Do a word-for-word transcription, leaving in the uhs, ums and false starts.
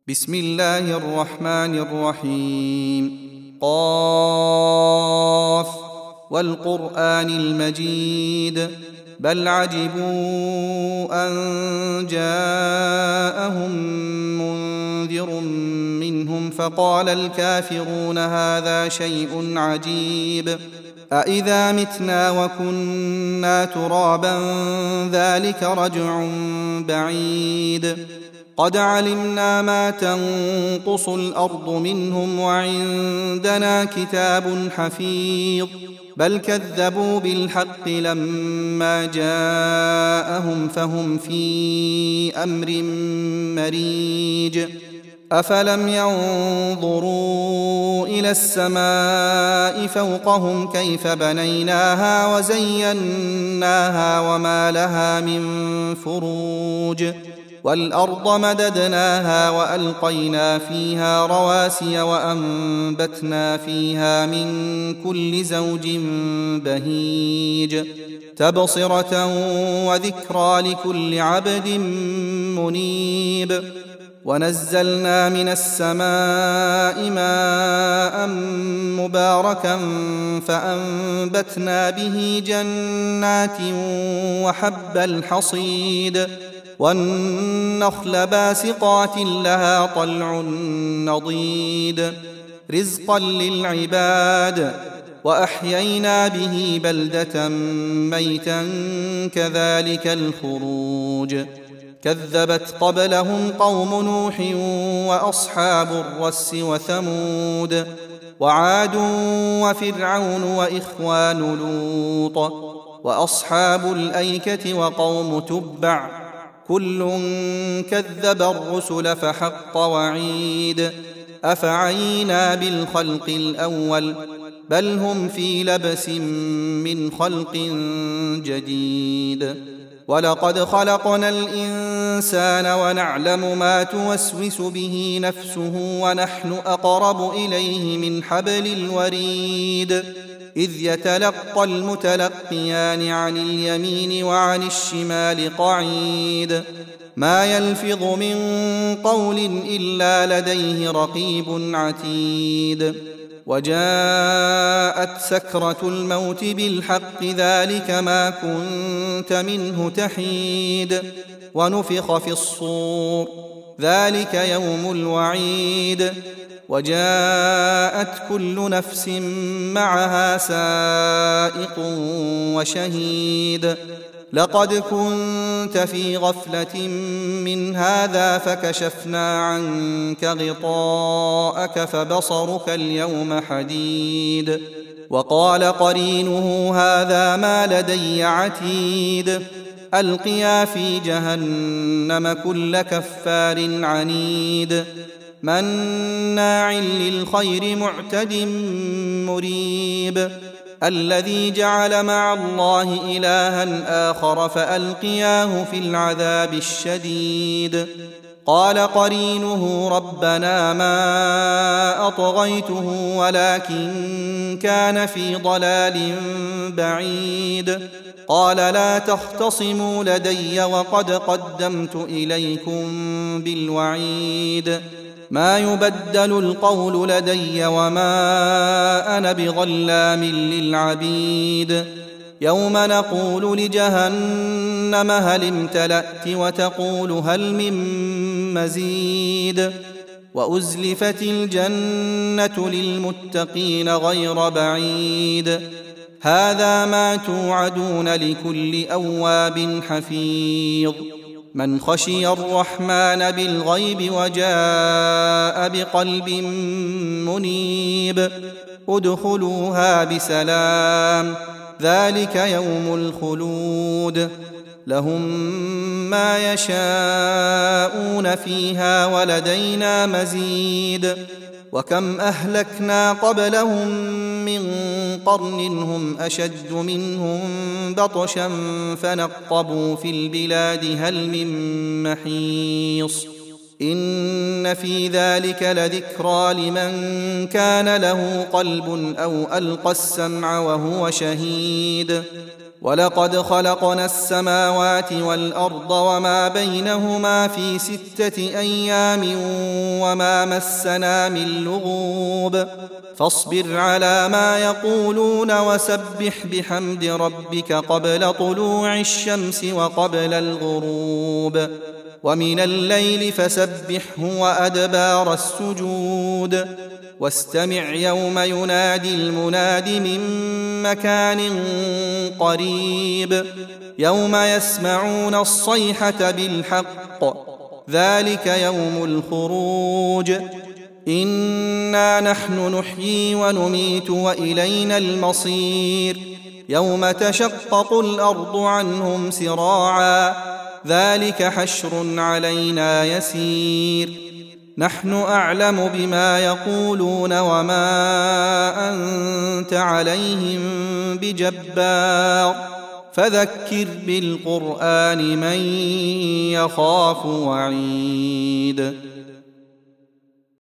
بسم الله الرحمن الرحيم. قاف والقرآن المجيد بل عجبوا أن جاءهم منذر منهم فقال الكافرون هذا شيء عجيب أإذا متنا وكنا ترابا ذلك رجع بعيد قد علمنا ما تنقص الأرض منهم وعندنا كتاب حفيظ بل كذبوا بالحق لما جاءهم فهم في أمر مريج أفلم ينظروا إلى السماء فوقهم كيف بنيناها وزيناها وما لها من فروج والأرض مددناها وألقينا فيها رواسي وأنبتنا فيها من كل زوج بهيج تبصرة وذكرى لكل عبد منيب ونزلنا من السماء ماء مباركا فأنبتنا به جنات وحب الحصيد والنخل باسقات لها طلع نضيد رزقا للعباد وأحيينا به بلدة ميتا كذلك الخروج كذبت قبلهم قوم نوح وأصحاب الرس وثمود وعاد وفرعون وإخوان لوط وأصحاب الأيكة وقوم تبع كل كذب الرسل فحق وعيد أفعينا بالخلق الأول بل هم في لبس من خلق جديد ولقد خلقنا الإنسان ونعلم ما توسوس به نفسه ونحن أقرب إليه من حبل الوريد إذ يتلقى المتلقيان عن اليمين وعن الشمال قعيد ما يلفظ من قول إلا لديه رقيب عتيد وجاءت سكرة الموت بالحق ذلك ما كنت منه تحيد ونفخ في الصور ذلك يوم الوعيد وجاءت كل نفس معها سائق وشهيد لقد كنت في غفلة من هذا فكشفنا عنك غطاءك فبصرك اليوم حديد وقال قرينه هذا ما لدي عتيد ألقيا في جهنم كل كفار عنيد مناع للخير معتد مريب الذي جعل مع الله إلها آخر فألقياه في العذاب الشديد قال قرينه ربنا ما أطغيته ولكن كان في ضلال بعيد قال لا تختصموا لدي وقد قدمت إليكم بالوعيد ما يبدل القول لدي وما أنا بظلام للعبيد يوم نقول لجهنم هل امتلأت وتقول هل من مزيد وأزلفت الجنة للمتقين غير بعيد هذا ما توعدون لكل أواب حفيظ من خشي الرحمن بالغيب وجاء بقلب منيب ادخلوها بسلام ذلك يوم الخلود لهم ما يشاءون فيها ولدينا مزيد وكم أهلكنا قبلهم من قرن هم أشد منهم بطشا فنقبوا في البلاد هل من محيص إن في ذلك لذكرى لمن كان له قلب أو ألقى السمع وهو شهيد ولقد خلقنا السماوات والأرض وما بينهما في ستة أيام وما مسنا من لغوب فاصبر على ما يقولون وسبح بحمد ربك قبل طلوع الشمس وقبل الغروب ومن الليل فسبحه وأدبار السجود واستمع يوم ينادي المناد من مكان قريب يوم يسمعون الصيحة بالحق ذلك يوم الخروج إنا نحن نحيي ونميت وإلينا المصير يوم تشقق الأرض عنهم سراعا ذلك حشر علينا يسير نحن أعلم بما يقولون وما أنت عليهم بجبار فذكر بالقرآن من يخاف وعيد